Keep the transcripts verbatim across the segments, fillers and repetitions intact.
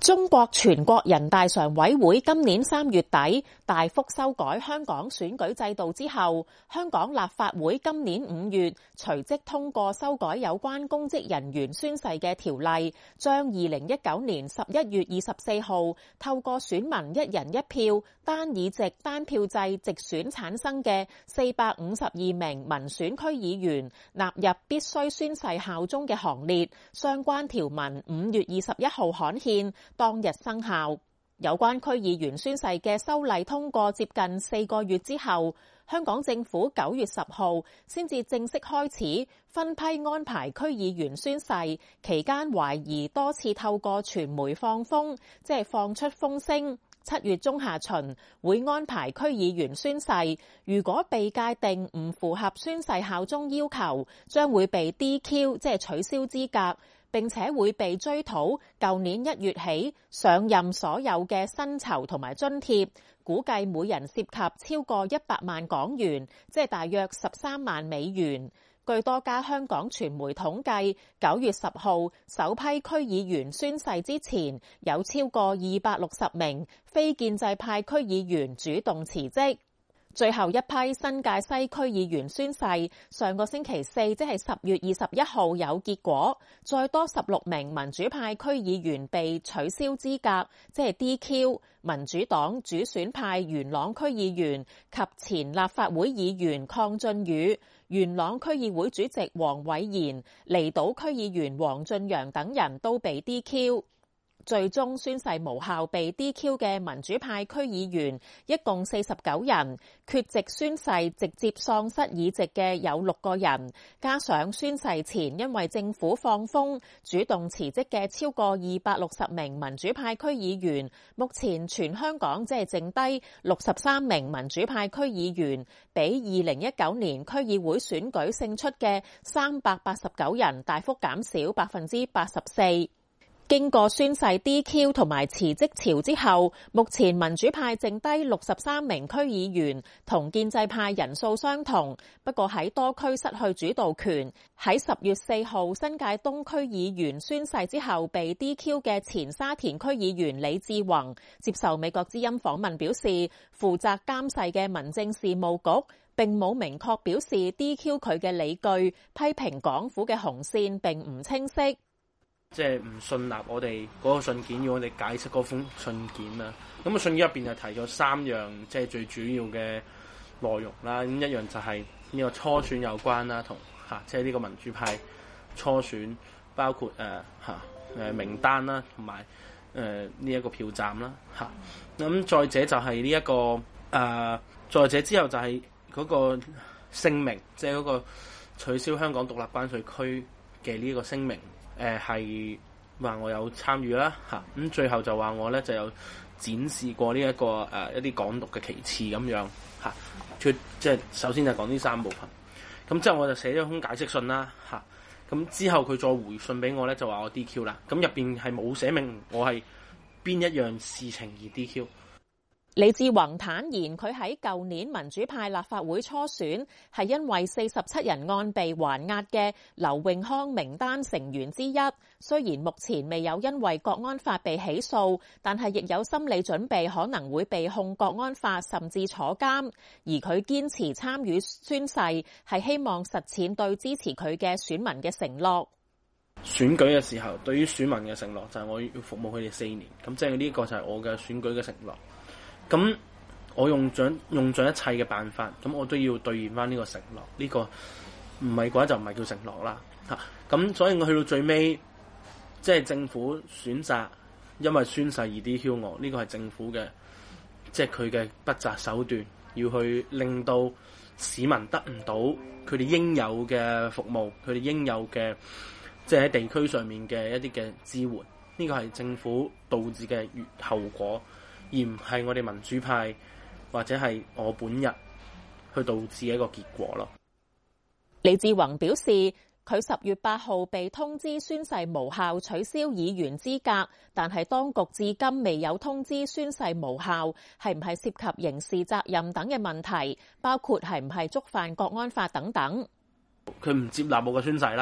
中國全國人大常委會今年三月底大幅修改香港選舉制度之後，香港立法會今年五月隨即通過修改有關公職人員宣誓嘅條例，將二零一九年十一月二十四號透過選民一人一票單議席單票制直選產生嘅四百五十二名民選區議員納入必須宣誓效忠嘅行列。相關條文五月二十一號刊憲，當日生效。有關區議員宣誓嘅修例通過接近四個月之後，香港政府九月十號先至正式開始分批安排區議員宣誓，期間懷疑多次透過傳媒放風，即係放出風聲。七月中下旬會安排區議員宣誓，如果被界定唔符合宣誓效忠要求，將會被 D Q， 即係取消資格。並且會被追討舊年一月起上任所有嘅薪酬同埋津貼，估計每人涉及超過一百萬港元，即係大約十三萬美元。據多家香港傳媒統計，九月十號首批區議員宣誓之前，有超過二百六十名非建制派區議員主動辭職。最後一批新界西區議員宣誓，上個星期四即係十月二十一號有結果，再多十六名民主派區議員被取消資格，即係 D Q。民主黨主選派元朗區議員及前立法會議員鄺俊宇、元朗區議會主席黃偉賢、離島區議員黃俊陽等人都被 D Q。最終宣誓無效被 D Q 嘅民主派區議員一共四十九人，缺席宣誓直接喪失議席嘅有六個人，加上宣誓前因為政府放風主動辭職嘅超過二百六十名民主派區議員，目前全香港只係剩低六十三名民主派區議員，比二零一九年區議會選舉勝出嘅三百八十九人大幅減少百分之八十四。經過宣誓 D Q 同埋辭職潮之後，目前民主派剩低六十三名區議員，同建制派人數相同，不過喺多區失去主導權。喺十月四號新界東區議員宣誓之後被 D Q 嘅前沙田區議員李志宏接受美國之音訪問表示，負責監誓嘅民政事務局並冇明確表示 D Q 佢嘅理據，批評港府嘅紅線並唔清晰。 即係唔信納我哋嗰個信件，要我哋解釋嗰封信件啦。咁啊，信件入邊就提咗三樣，即係最主要嘅內容啦。咁一樣就係呢個初選有關啦，同嚇即係呢個民主派初選，包括誒嚇誒名單啦，同埋誒呢一個票站啦嚇。咁再者就係呢一個誒、呃，再者之後就係嗰個聲明，即係嗰個取消香港獨立關稅區嘅呢個聲明。誒係話我有參與啦嚇，咁最後就話我咧就有展示過呢、這、一個誒、呃、一啲港獨嘅旗幟咁樣嚇，即係首先就講呢三部分，咁之後我就寫咗封解釋信啦嚇，咁之後佢再回信俾我咧就話我 D Q 啦，咁入邊係冇寫明我係邊一樣事情而 D Q。 李志宏坦言，佢喺舊年民主派立法會初選係因為四十七人案被還押嘅劉永康名單成員之一。雖然目前未有因為國安法被起訴，但係亦有心理準備可能會被控國安法甚至坐監。而佢堅持參與宣誓，係希望實踐對支持佢嘅選民嘅承諾。 選舉嘅時候，對於選民嘅承諾就係我要服務佢哋四年，咁即係呢個就係我嘅選舉嘅承諾。咁我用盡用盡一切嘅辦法，咁我都要兌現翻呢個承諾。呢、這個唔係嘅話就唔係叫承諾啦嚇。咁所以我去到最尾，即係政府選擇因為宣誓而 D Q 我，呢、這個係政府嘅，即係佢嘅不擇手段，要去令到市民得唔到佢哋應有嘅服務，佢哋應有嘅即係喺地區上面嘅一啲嘅支援。呢、這個係政府導致嘅後果。而唔係我哋民主派或者係我本人去導致嘅一個結果咯。 李志宏表示，佢十月八號被通知宣誓無效，取消議員資格，但係當局至今未有通知宣誓無效係唔係涉及刑事責任等嘅問題，包括係唔係觸犯國安法等等。 佢唔接納我嘅宣誓啦，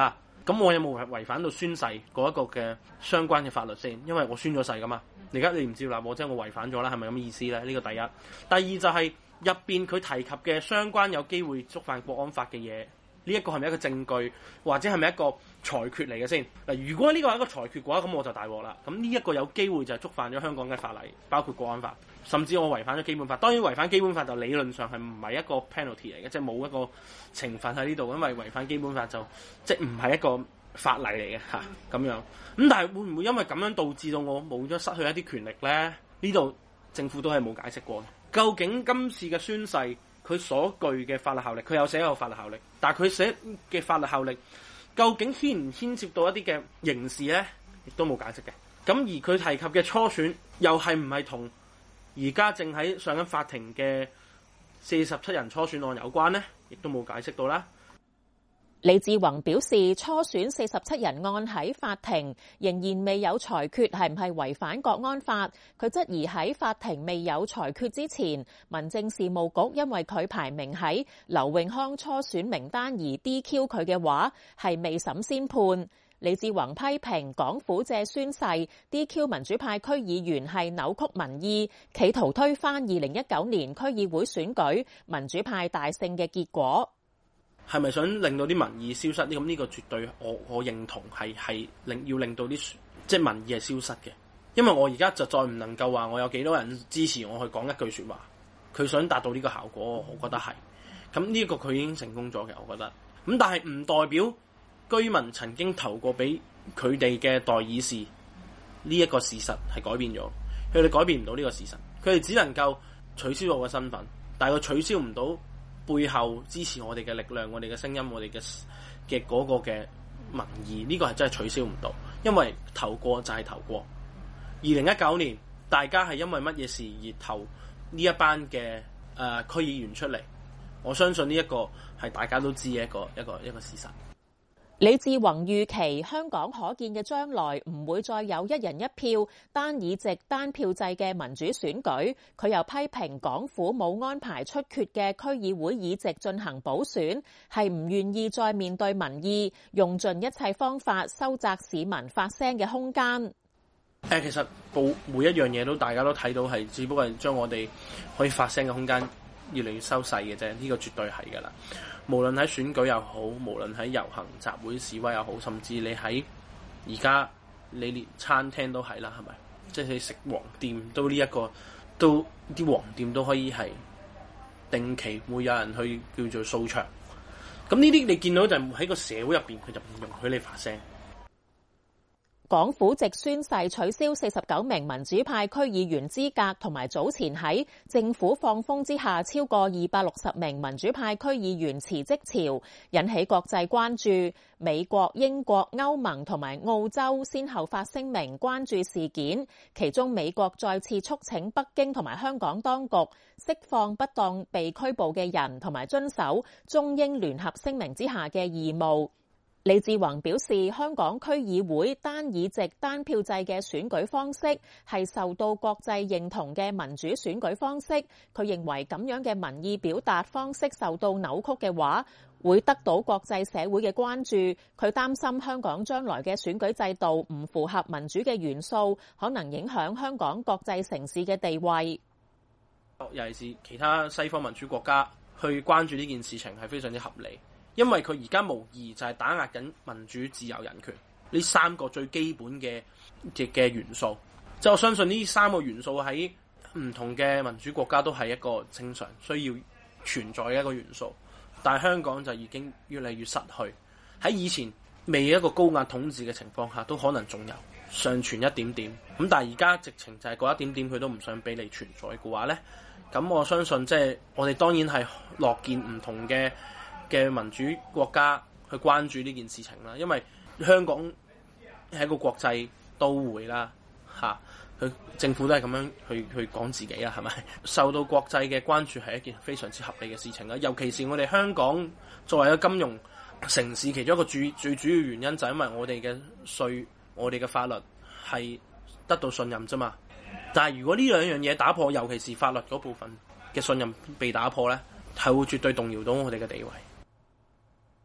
咁我有冇違反到宣誓嗰一個嘅相關嘅法律先？因為我宣咗誓噶嘛。而家你唔接納我，即係我違反咗啦，係咪咁意思咧？呢、這個第一。第二就係入邊佢提及嘅相關有機會觸犯國安法嘅嘢，呢、這、一個係咪一個證據，或者係咪一個裁決嚟嘅先？嗱，如果呢個係一個裁決嘅話，咁我就大鑊啦。咁呢一個有機會就係觸犯咗香港嘅法例，包括國安法，甚至我違反咗基本法。當然違反基本法就理論上係唔係一個 penalty 嚟嘅，即係冇一個懲罰喺呢度，因為違反基本法就即係唔係一個法例嚟嘅嚇咁樣。咁但係會唔會因為咁樣導致到我冇咗失去一啲權力咧？呢度政府都係冇解釋過。究竟今次嘅宣誓佢所具嘅法律效力，佢有寫有法律效力，但係佢寫嘅法律效力究竟牽唔牽涉到一啲嘅刑事咧？亦都冇解釋嘅。咁而佢提及嘅初選又係唔係同而家正喺上緊法庭嘅四十七人初選案有關呢？亦都冇解釋到啦。 李志宏表示，初選四十七人案喺法庭仍然未有裁決係唔係違反國安法。佢質疑喺法庭未有裁決之前，民政事務局因為佢排名喺劉永康初選名單而 D Q 佢嘅話，係未審先判。李志宏批評港府借宣誓 D Q 民主派區議員係扭曲民意，企圖推翻二零一九年區議會選舉民主派大勝嘅結果。 係咪想令到啲民意消失？咁呢個絕對我我認同係係令要令到啲即係民意係消失嘅。因為我而家就再唔能夠話我有幾多人支持我去講一句說話，佢想達到呢個效果，我覺得係。咁呢個佢已經成功咗嘅，我覺得。咁但係唔代表居民曾經投過俾佢哋嘅代議士呢一個事實係改變咗，佢哋改變唔到呢個事實，佢哋只能夠取消我嘅身份，但係佢取消唔到背後支持我哋嘅力量，我哋嘅聲音，我哋嘅嘅嗰個嘅民意，呢個係真係取消唔到，因為投過就係投過。二零一九年大家係因為乜嘢事而投呢一班嘅誒區議員出嚟？我相信呢一個係大家都知嘅一個一個一個事實。 李志宏預期香港可見嘅將來唔會再有一人一票單議席單票制嘅民主選舉。佢又批評港府冇安排出缺嘅區議會議席進行補選，係唔願意再面對民意，用盡一切方法收窄市民發聲嘅空間。 誒，其實報每一樣嘢都大家都睇到係，只不過係將我哋可以發聲嘅空間越嚟越收細嘅啫。呢個絕對係㗎啦。無論喺選舉又好，無論喺遊行集會示威又好，甚至你喺而家你連餐廳都係啦，係咪？即係食黃店都呢、這、一個，都啲黃店都可以係定期會有人去叫做掃場。咁呢啲你見到就喺個社會入邊，佢就唔容許你發聲。 港府藉宣誓取消四十九名民主派區議員資格，同埋早前喺政府放風之下，超過二百六十名民主派區議員辭職潮，引起國際關注。美國、英國、歐盟同埋澳洲先後發聲明關注事件，其中美國再次促請北京同埋香港當局釋放不當被拘捕嘅人，同埋遵守中英聯合聲明之下嘅義務。李志宏表示，香港區議會單議席單票制嘅選舉方式係受到國際認同嘅民主選舉方式。佢認為咁樣嘅民意表達方式受到扭曲嘅話，會得到國際社會嘅關注。佢擔心香港將來嘅選舉制度唔符合民主嘅元素，可能影響香港國際城市嘅地位。 尤其是其他西方民主國家去關注呢件事情係非常之合理。因為佢而家無疑就係打壓緊民主、自由、人權呢三個最基本嘅嘅嘅元素。即係我相信呢三個元素喺唔同嘅民主國家都係一個正常需要存在嘅一個元素，但係香港就已經越嚟越失去。喺以前未一個高壓統治嘅情況下，都可能仲有尚存一點點。咁但係而家直情就係嗰一點點佢都唔想俾你存在嘅話咧，咁我相信即係我哋當然係樂見唔同嘅嘅民主國家去關注呢件事情啦，因為香港係一個國際都會啦，嚇佢政府都係咁樣去去講自己啦，係咪？受到國際嘅關注係一件非常之合理嘅事情啦。尤其是我哋香港作為一個金融城市，其中一個主最主要原因就係因為我哋嘅稅、我哋嘅法律係得到信任啫嘛。但係如果呢兩樣嘢打破，尤其是法律嗰部分嘅信任被打破咧，係會絕對動搖到我哋嘅地位。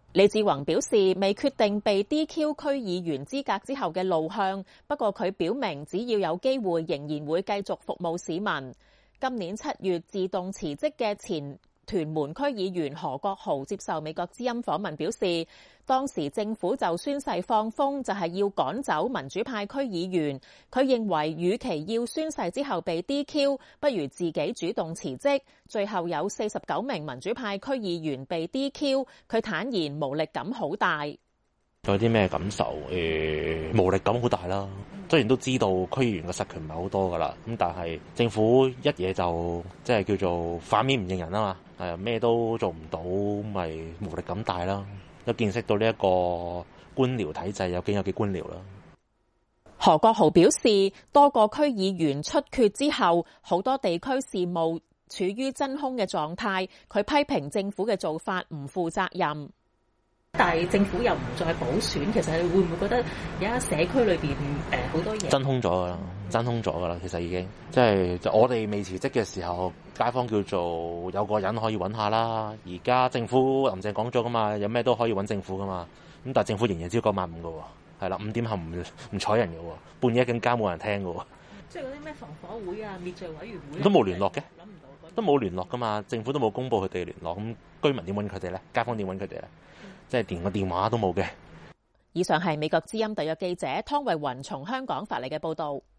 李志宏表示，未決定被 D Q 區議員資格之後嘅路向，不過佢表明只要有機會，仍然會繼續服務市民。今年七月自動辭職嘅前屯門區議員何國豪接受美國之音訪問表示，當時政府就宣誓放風，就係要趕走民主派區議員。佢認為，與其要宣誓之後被 D Q， 不如自己主動辭職。最後有四十九名民主派區議員被 D Q， 佢坦言無力感好大。 有啲咩感受？誒、呃，無力感好大啦。雖然都知道區議員嘅實權唔係好多噶啦，咁但係政府一嘢就即係叫做反面唔認人啊嘛，係咩都做唔到，咪無力感大啦。都見識到呢一個官僚體制有幾有幾官僚啦。 何國豪表示，多個區議員出缺之後，好多地區事務處於真空嘅狀態。佢批評政府嘅做法唔負責任。 但係政府又唔再補選，其實你會唔會覺得而家社區裏邊誒好多嘢真空咗㗎啦，真空咗㗎啦，其實已經即係就我哋未辭職嘅時候，街坊叫做有個人可以揾下啦。而家政府林鄭講咗㗎嘛，有咩都可以揾政府㗎嘛。咁但係政府仍然朝九晚五㗎喎，係啦，五點後唔唔睬人㗎喎，半夜更加冇人聽㗎喎。 即係嗰啲咩防火會啊、滅罪委員會都冇聯絡嘅， 諗唔到都冇聯絡㗎嘛，政府都冇公佈佢哋聯絡，咁居民點揾佢哋咧？街坊點揾佢哋咧？即係連個電話都冇嘅。 以上係美國之音特約記者湯慧雲從香港發嚟嘅報導。